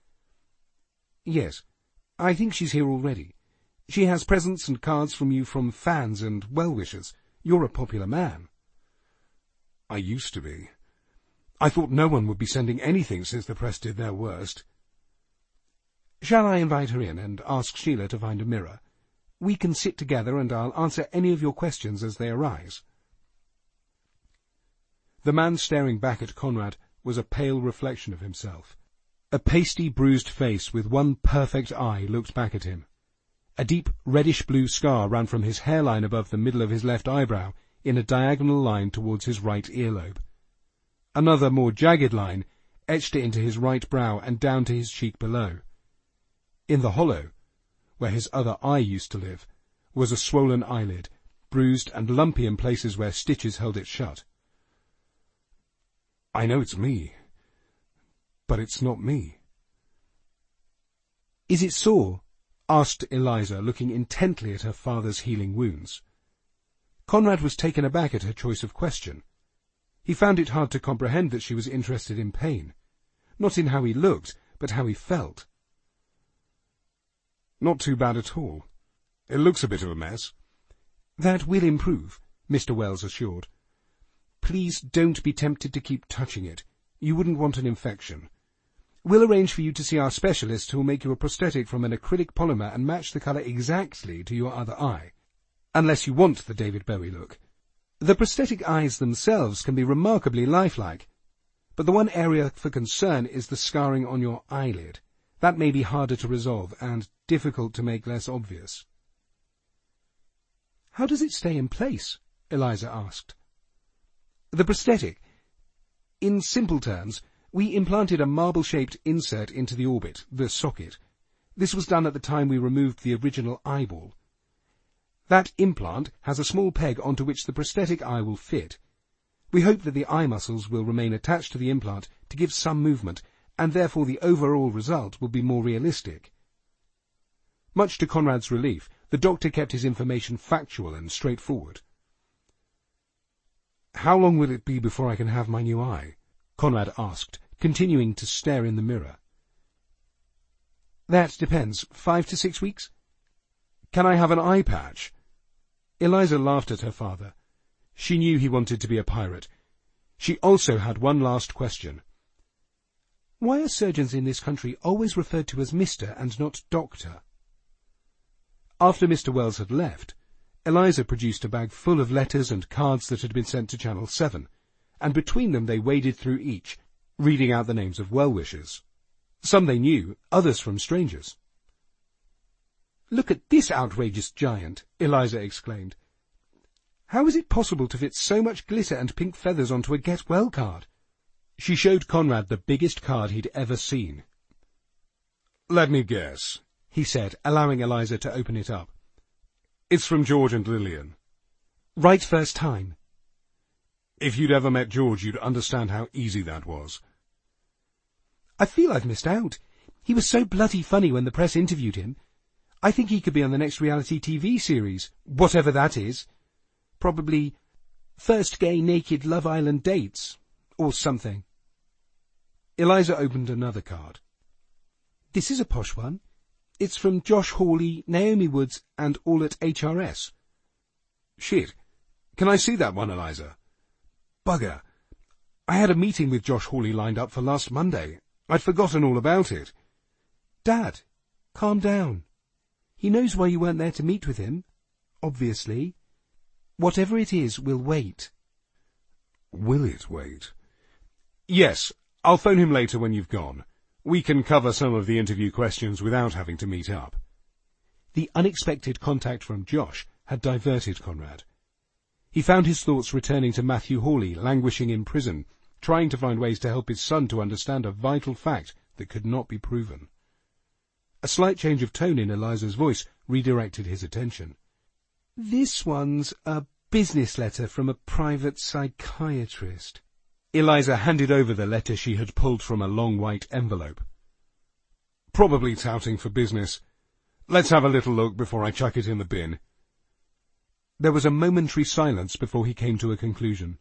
Yes, I think she's here already. She has presents and cards from you from fans and well-wishers. You're a popular man. I used to be. I thought no one would be sending anything since the press did their worst. Shall I invite her in and ask Sheila to find a mirror? We can sit together and I'll answer any of your questions as they arise. The man staring back at Conrad was a pale reflection of himself. A pasty, bruised face with one perfect eye looked back at him. A deep reddish-blue scar ran from his hairline above the middle of his left eyebrow in a diagonal line towards his right earlobe. Another, more jagged line etched it into his right brow and down to his cheek below. In the hollow, where his other eye used to live, was a swollen eyelid, bruised and lumpy in places where stitches held it shut. I know it's me, but it's not me. Is it sore? Asked Eliza, looking intently at her father's healing wounds. Conrad was taken aback at her choice of question. He found it hard to comprehend that she was interested in pain, not in how he looked, but how he felt. Not too bad at all. It looks a bit of a mess. That will improve. Mister Wells assured. Please don't be tempted to keep touching it. You wouldn't want an infection. We'll arrange for you to see our specialist who will make you a prosthetic from an acrylic polymer and match the colour exactly to your other eye. Unless you want the David Bowie look. The prosthetic eyes themselves can be remarkably lifelike, but the one area for concern is the scarring on your eyelid. That may be harder to resolve and difficult to make less obvious. How does it stay in place? Eliza asked. The prosthetic. In simple terms, we implanted a marble-shaped insert into the orbit, the socket. This was done at the time we removed the original eyeball. That implant has a small peg onto which the prosthetic eye will fit. We hope that the eye muscles will remain attached to the implant to give some movement, and therefore the overall result will be more realistic. Much to Conrad's relief, the doctor kept his information factual and straightforward. How long will it be before I can have my new eye? Conrad asked, continuing to stare in the mirror. That depends. Five to six weeks? Can I have an eye patch? Eliza laughed at her father. She knew he wanted to be a pirate. She also had one last question. Why are surgeons in this country always referred to as Mister and not Doctor? After Mister Wells had left, Eliza produced a bag full of letters and cards that had been sent to Channel seven, and between them they waded through each, reading out the names of well-wishers. Some they knew, others from strangers. Look at this outrageous giant, Eliza exclaimed. How is it possible to fit so much glitter and pink feathers onto a get-well card? She showed Conrad the biggest card he'd ever seen. Let me guess, he said, allowing Eliza to open it up. It's from George and Lillian. Right first time. If you'd ever met George, you'd understand how easy that was. I feel I've missed out. He was so bloody funny when the press interviewed him. I think he could be on the next reality T V series, whatever that is. Probably First Gay Naked Love Island Dates, or something. Eliza opened another card. This is a posh one. It's from Josh Hawley, Naomi Woods, and all at H R S. Shit. Can I see that one, Eliza? Bugger. I had a meeting with Josh Hawley lined up for last Monday. I'd forgotten all about it. Dad, calm down. He knows why you weren't there to meet with him. Obviously. Whatever it is, will wait. Will it wait? Yes, I'll phone him later when you've gone. We can cover some of the interview questions without having to meet up. The unexpected contact from Josh had diverted Conrad. He found his thoughts returning to Matthew Hawley, languishing in prison, trying to find ways to help his son to understand a vital fact that could not be proven. A slight change of tone in Eliza's voice redirected his attention. This one's a business letter from a private psychiatrist. Eliza handed over the letter she had pulled from a long white envelope. Probably touting for business. Let's have a little look before I chuck it in the bin. There was a momentary silence before he came to a conclusion.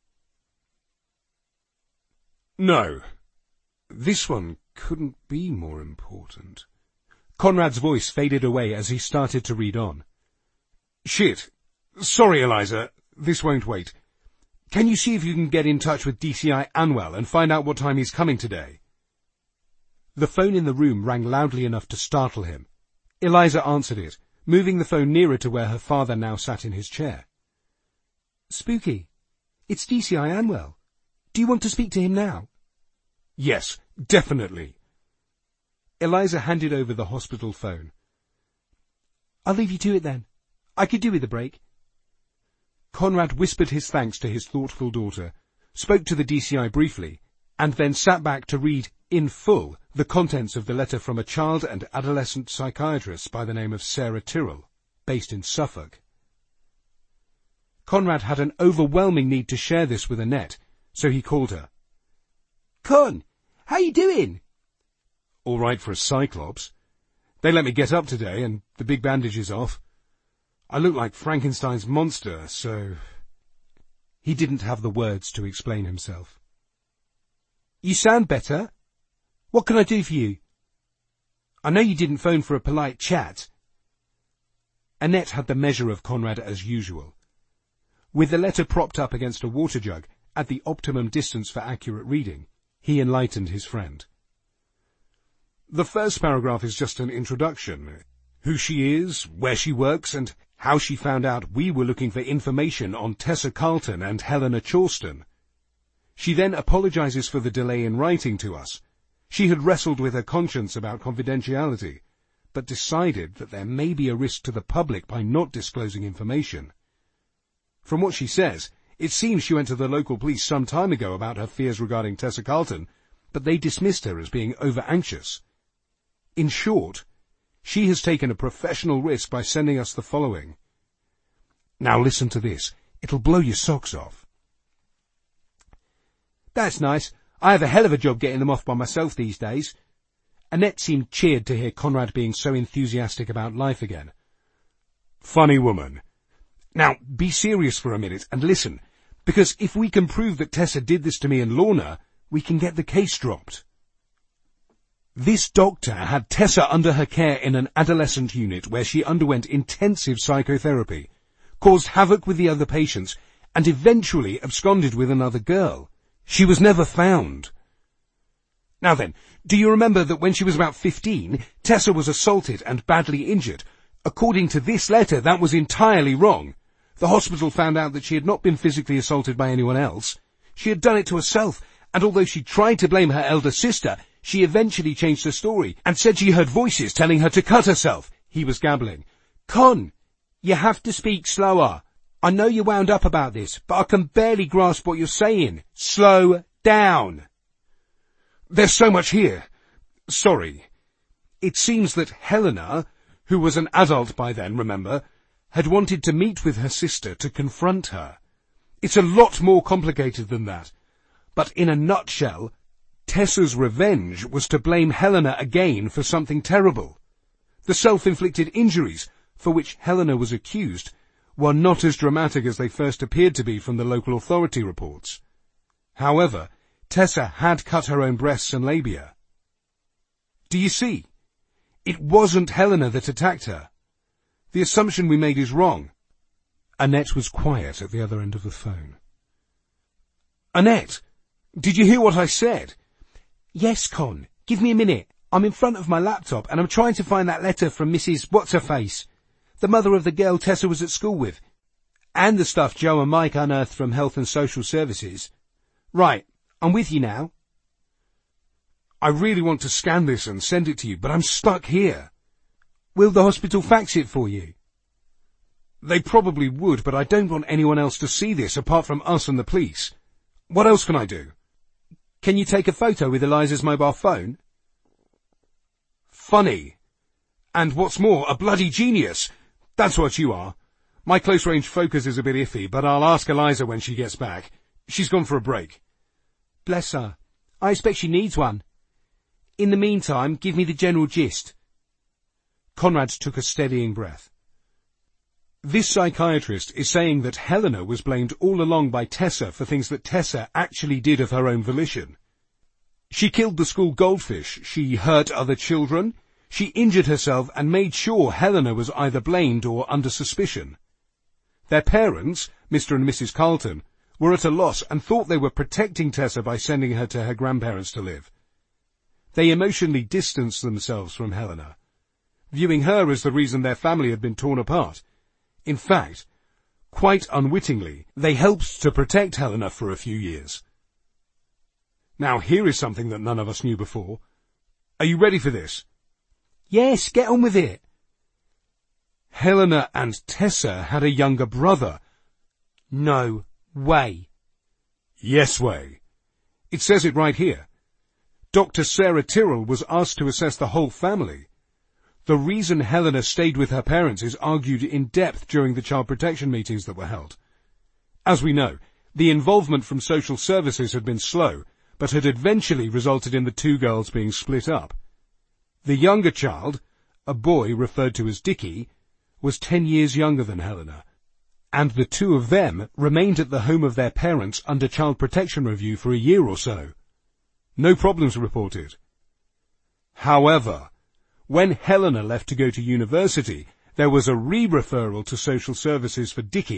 No. This one couldn't be more important. Conrad's voice faded away as he started to read on. Shit. Sorry, Eliza. This won't wait. Can you see if you can get in touch with D C I Anwell and find out what time he's coming today? The phone in the room rang loudly enough to startle him. Eliza answered it, moving the phone nearer to where her father now sat in his chair. Spooky. It's D C I Anwell. Do you want to speak to him now? Yes, definitely. Eliza handed over the hospital phone. I'll leave you to it then. I could do with a break. Conrad whispered his thanks to his thoughtful daughter, spoke to the D C I briefly, and then sat back to read, in full, the contents of the letter from a child and adolescent psychiatrist by the name of Sarah Tyrrell, based in Suffolk. Conrad had an overwhelming need to share this with Annette, so he called her. Con, how you doing? All right for a Cyclops. They let me get up today, and the big bandage is off. I look like Frankenstein's monster, so... He didn't have the words to explain himself. You sound better. What can I do for you? I know you didn't phone for a polite chat. Annette had the measure of Conrad as usual. With the letter propped up against a water jug, at the optimum distance for accurate reading, he enlightened his friend. The first paragraph is just an introduction. Who she is, where she works, and how she found out we were looking for information on Tessa Carlton and Helena Chawston. She then apologizes for the delay in writing to us. She had wrestled with her conscience about confidentiality, but decided that there may be a risk to the public by not disclosing information. From what she says, it seems she went to the local police some time ago about her fears regarding Tessa Carlton, but they dismissed her as being over-anxious. In short, she has taken a professional risk by sending us the following. Now listen to this. It'll blow your socks off. That's nice. I have a hell of a job getting them off by myself these days. Annette seemed cheered to hear Conrad being so enthusiastic about life again. Funny woman. Now, be serious for a minute and listen, because if we can prove that Tessa did this to me and Lorna, we can get the case dropped. This doctor had Tessa under her care in an adolescent unit where she underwent intensive psychotherapy, caused havoc with the other patients, and eventually absconded with another girl. She was never found. Now then, do you remember that when she was about fifteen, Tessa was assaulted and badly injured? According to this letter, that was entirely wrong. The hospital found out that she had not been physically assaulted by anyone else. She had done it to herself, and although she tried to blame her elder sister, she eventually changed her story and said she heard voices telling her to cut herself. He was gabbling. Con, you have to speak slower. I know you're wound up about this, but I can barely grasp what you're saying. Slow down. There's so much here. Sorry. It seems that Helena, who was an adult by then, remember, had wanted to meet with her sister to confront her. It's a lot more complicated than that. But in a nutshell, Tessa's revenge was to blame Helena again for something terrible. The self-inflicted injuries, for which Helena was accused, were not as dramatic as they first appeared to be from the local authority reports. However, Tessa had cut her own breasts and labia. Do you see? It wasn't Helena that attacked her. The assumption we made is wrong. Annette was quiet at the other end of the phone. Annette, did you hear what I said? Yes, Con. Give me a minute. I'm in front of my laptop and I'm trying to find that letter from Missus What's-Her-Face, the mother of the girl Tessa was at school with, and the stuff Joe and Mike unearthed from Health and Social Services. Right, I'm with you now. I really want to scan this and send it to you, but I'm stuck here. Will the hospital fax it for you? They probably would, but I don't want anyone else to see this apart from us and the police. What else can I do? Can you take a photo with Eliza's mobile phone? Funny. And what's more, a bloody genius. That's what you are. My close-range focus is a bit iffy, but I'll ask Eliza when she gets back. She's gone for a break. Bless her. I expect she needs one. In the meantime, give me the general gist. Conrad took a steadying breath. This psychiatrist is saying that Helena was blamed all along by Tessa for things that Tessa actually did of her own volition. She killed the school goldfish, she hurt other children, she injured herself and made sure Helena was either blamed or under suspicion. Their parents, Mister and Missus Carlton, were at a loss and thought they were protecting Tessa by sending her to her grandparents to live. They emotionally distanced themselves from Helena, viewing her as the reason their family had been torn apart. In fact, quite unwittingly, they helped to protect Helena for a few years. Now here is something that none of us knew before. Are you ready for this? Yes, get on with it. Helena and Tessa had a younger brother. No way. Yes way. It says it right here. Doctor Sarah Tyrrell was asked to assess the whole family. The reason Helena stayed with her parents is argued in depth during the child protection meetings that were held. As we know, the involvement from social services had been slow, but had eventually resulted in the two girls being split up. The younger child, a boy referred to as Dickie, was ten years younger than Helena, and the two of them remained at the home of their parents under child protection review for a year or so. No problems reported. However, when Helena left to go to university, there was a re-referral to social services for Dickie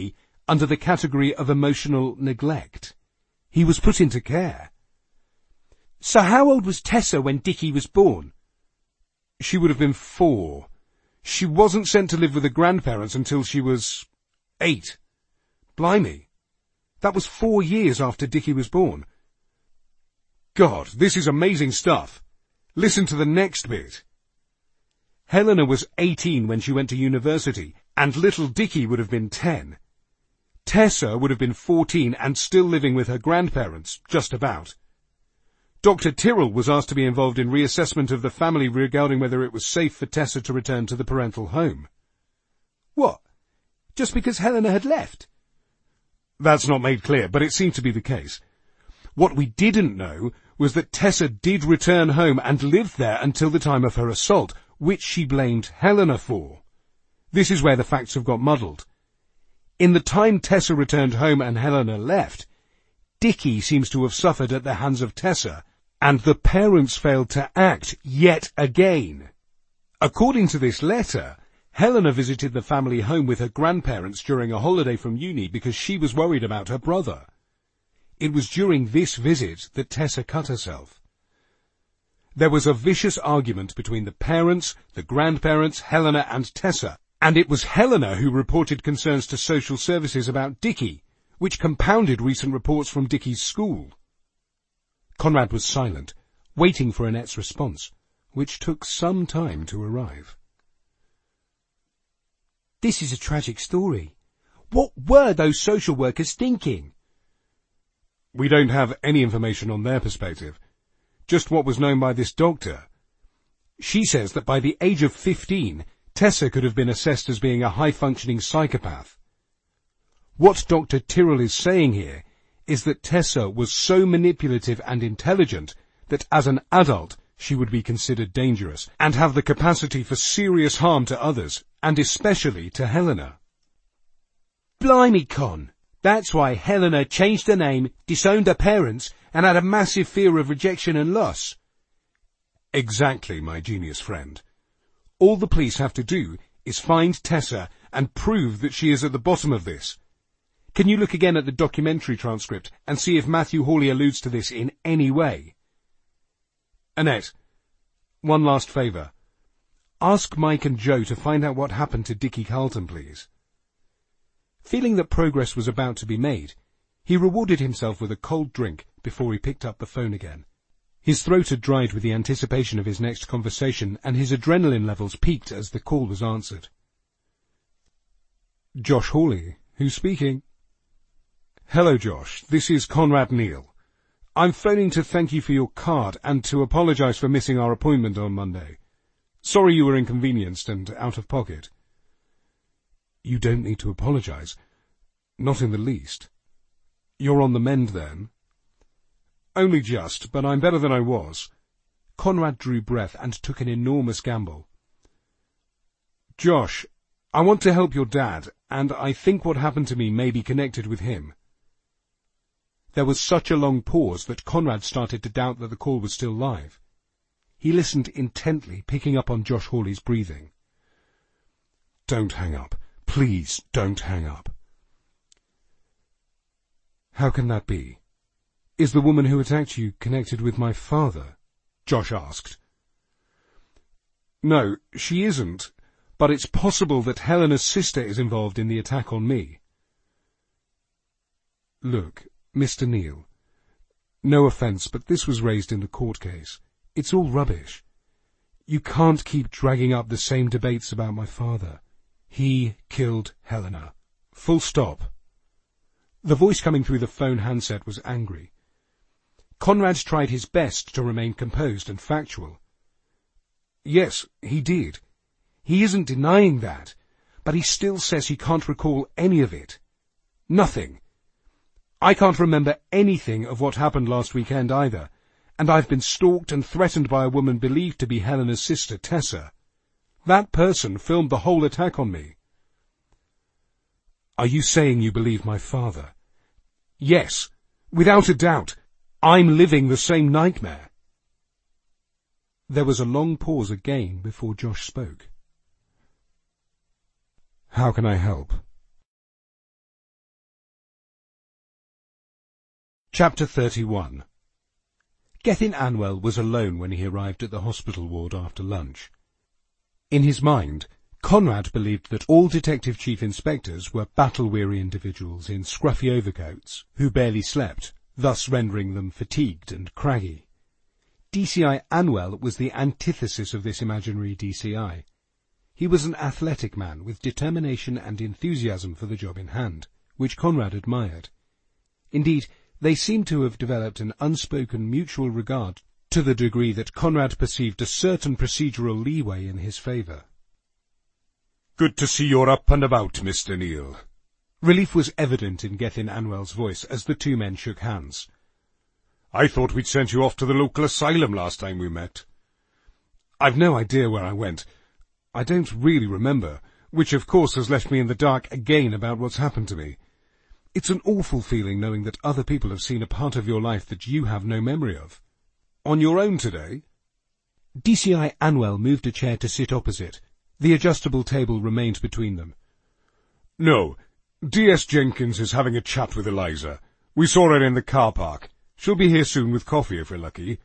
under the category of emotional neglect. He was put into care. So how old was Tessa when Dickie was born? She would have been four. She wasn't sent to live with her grandparents until she was eight. Blimey. That was four years after Dickie was born. God, this is amazing stuff. Listen to the next bit. Helena was eighteen when she went to university, and little Dickie would have been ten. Tessa would have been fourteen and still living with her grandparents, just about. Doctor Tyrrell was asked to be involved in reassessment of the family regarding whether it was safe for Tessa to return to the parental home. What? Just because Helena had left? That's not made clear, but it seemed to be the case. What we didn't know was that Tessa did return home and lived there until the time of her assault, which she blamed Helena for. This is where the facts have got muddled. In the time Tessa returned home and Helena left, Dickie seems to have suffered at the hands of Tessa, and the parents failed to act yet again. According to this letter, Helena visited the family home with her grandparents during a holiday from uni because she was worried about her brother. It was during this visit that Tessa cut herself. There was a vicious argument between the parents, the grandparents, Helena and Tessa, and it was Helena who reported concerns to social services about Dickie, which compounded recent reports from Dickie's school. Conrad was silent, waiting for Annette's response, which took some time to arrive. This is a tragic story. What were those social workers thinking? We don't have any information on their perspective, just what was known by this doctor. She says that by the age of fifteen, Tessa could have been assessed as being a high-functioning psychopath. What Doctor Tyrrell is saying here is that Tessa was so manipulative and intelligent that as an adult she would be considered dangerous and have the capacity for serious harm to others, and especially to Helena. Blimey, Con! That's why Helena changed her name, disowned her parents, and had a massive fear of rejection and loss. Exactly, my genius friend. All the police have to do is find Tessa and prove that she is at the bottom of this. Can you look again at the documentary transcript and see if Matthew Hawley alludes to this in any way? Annette, one last favour. Ask Mike and Joe to find out what happened to Dickie Carlton, please. Feeling that progress was about to be made, he rewarded himself with a cold drink before he picked up the phone again. His throat had dried with the anticipation of his next conversation, and his adrenaline levels peaked as the call was answered. Josh Hawley, who's speaking? Hello, Josh. This is Conrad Neal. I'm phoning to thank you for your card and to apologise for missing our appointment on Monday. Sorry you were inconvenienced and out of pocket. You don't need to apologise. Not in the least. You're on the mend, then? Only just, but I'm better than I was. Conrad drew breath and took an enormous gamble. Josh, I want to help your dad, and I think what happened to me may be connected with him. There was such a long pause that Conrad started to doubt that the call was still live. He listened intently, picking up on Josh Hawley's breathing. Don't hang up. Please don't hang up. How can that be? Is the woman who attacked you connected with my father? Josh asked. No, she isn't, but it's possible that Helena's sister is involved in the attack on me. Look, Mister Neal, no offence, but this was raised in the court case. It's all rubbish. You can't keep dragging up the same debates about my father. He killed Helena. Full stop. The voice coming through the phone handset was angry. Conrad tried his best to remain composed and factual. Yes, he did. He isn't denying that, but he still says he can't recall any of it. Nothing. I can't remember anything of what happened last weekend either, and I've been stalked and threatened by a woman believed to be Helena's sister, Tessa. That person filmed the whole attack on me. Are you saying you believe my father? Yes, without a doubt. I'm living the same nightmare. There was a long pause again before Josh spoke. How can I help? Chapter thirty-one. Gethin Anwell was alone when he arrived at the hospital ward after lunch. In his mind, Conrad believed that all detective chief inspectors were battle-weary individuals in scruffy overcoats who barely slept, thus rendering them fatigued and craggy. D C I Anwell was the antithesis of this imaginary D C I. He was an athletic man with determination and enthusiasm for the job in hand, which Conrad admired. Indeed, they seemed to have developed an unspoken mutual regard to the degree that Conrad perceived a certain procedural leeway in his favour. "Good to see you're up and about, Mister Neal." Relief was evident in Gethin Anwell's voice as the two men shook hands. "I thought we'd sent you off to the local asylum last time we met." "I've no idea where I went. I don't really remember, which of course has left me in the dark again about what's happened to me. It's an awful feeling knowing that other people have seen a part of your life that you have no memory of." "On your own today?" D C I Anwell moved a chair to sit opposite. The adjustable table remained between them. "No. D S Jenkins is having a chat with Eliza. We saw her in the car park. She'll be here soon with coffee if we're lucky."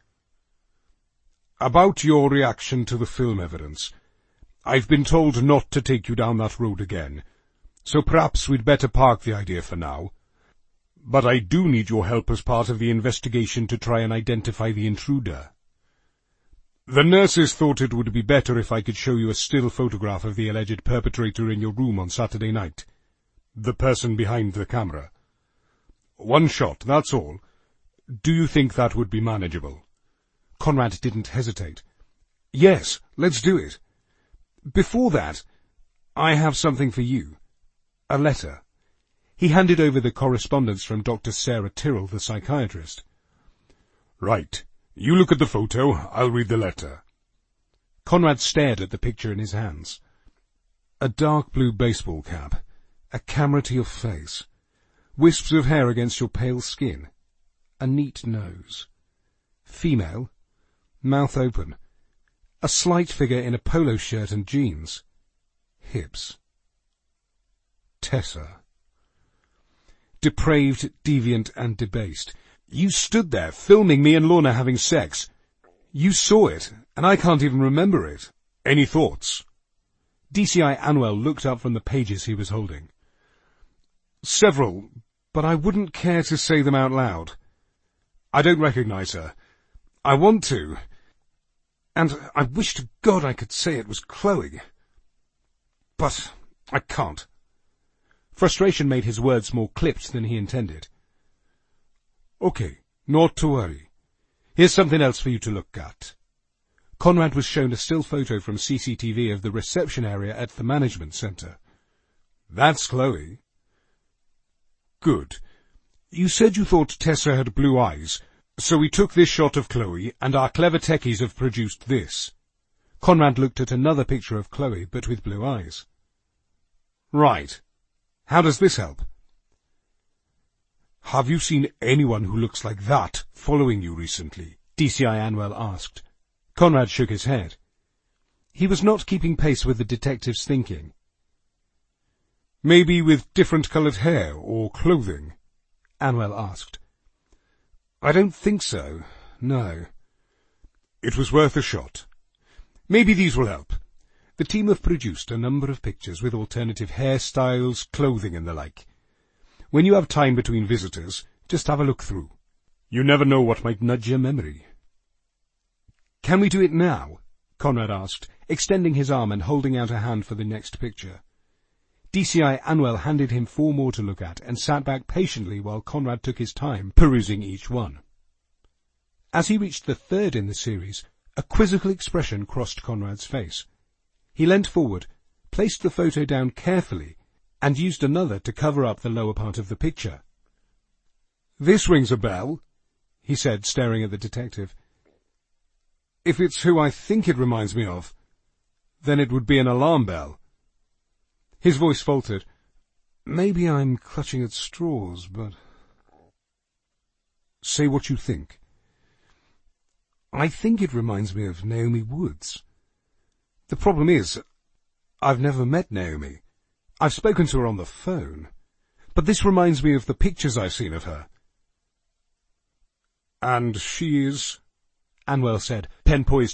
"About your reaction to the film evidence. I've been told not to take you down that road again, so perhaps we'd better park the idea for now. But I do need your help as part of the investigation to try and identify the intruder. The nurses thought it would be better if I could show you a still photograph of the alleged perpetrator in your room on Saturday night. The person behind the camera. One shot, that's all. Do you think that would be manageable?" Conrad didn't hesitate. "Yes, let's do it. Before that, I have something for you. A letter." He handed over the correspondence from Doctor Sarah Tyrrell, the psychiatrist. "Right. You look at the photo, I'll read the letter." Conrad stared at the picture in his hands. A dark blue baseball cap, a camera to your face, wisps of hair against your pale skin, a neat nose. Female, mouth open, a slight figure in a polo shirt and jeans. Hips. Tessa. Depraved, deviant, and debased. You stood there, filming me and Lorna having sex. You saw it, and I can't even remember it. Any thoughts? D C I Anwell looked up from the pages he was holding. Several, but I wouldn't care to say them out loud. I don't recognize her. I want to, and I wish to God I could say it was Chloe. But I can't. Frustration made his words more clipped than he intended. Okay, not to worry. Here's something else for you to look at. Conrad was shown a still photo from C C T V of the reception area at the management centre. That's Chloe. Good. You said you thought Tessa had blue eyes, so we took this shot of Chloe, and our clever techies have produced this. Conrad looked at another picture of Chloe, but with blue eyes. Right. How does this help? Have you seen anyone who looks like that following you recently? D C I Anwell asked. Conrad shook his head. He was not keeping pace with the detective's thinking. Maybe with different-coloured hair or clothing? Anwell asked. I don't think so, no. It was worth a shot. Maybe these will help. The team have produced a number of pictures with alternative hairstyles, clothing and the like. When you have time between visitors, just have a look through. You never know what might nudge your memory. Can we do it now? Conrad asked, extending his arm and holding out a hand for the next picture. D C I Anwell handed him four more to look at and sat back patiently while Conrad took his time perusing each one. As he reached the third in the series, a quizzical expression crossed Conrad's face. He leant forward, placed the photo down carefully, and used another to cover up the lower part of the picture. This rings a bell, he said, staring at the detective. If it's who I think it reminds me of, then it would be an alarm bell. His voice faltered. Maybe I'm clutching at straws, but... Say what you think. I think it reminds me of Naomi Woods. The problem is, I've never met Naomi. I've spoken to her on the phone. But this reminds me of the pictures I've seen of her. And she is? Anwell said, pen poised